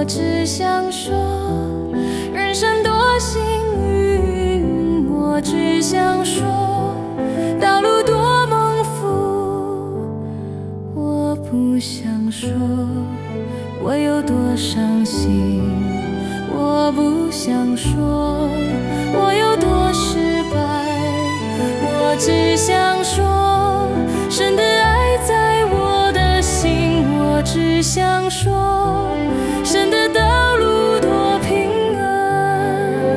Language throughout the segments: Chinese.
我只想说，人生多幸运。我只想说，道路多蒙福。我不想说，我有多伤心。我不想说，我有多失败。我只想说，神的爱在我的心。我只想说，神的道路多平安。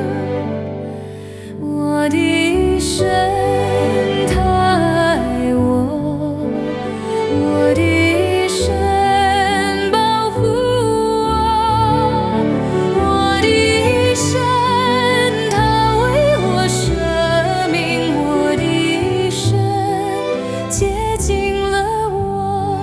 我的神他爱我，我的神保护我，我的神他为我舍命，我的神接近了我。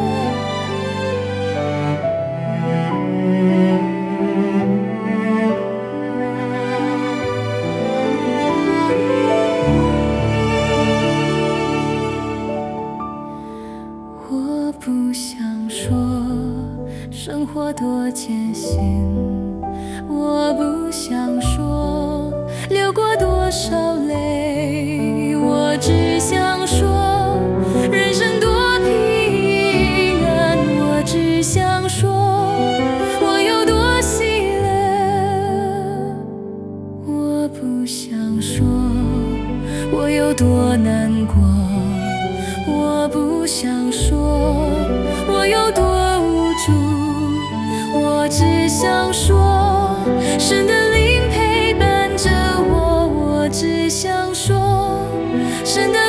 我不想说生活多艰辛，我不想说流过多少泪，我只想说人生多平安，我只想说我有多喜乐，我不想说我有多难过，我不想说我有多无助，我只想说神的灵陪伴着我，我只想说神的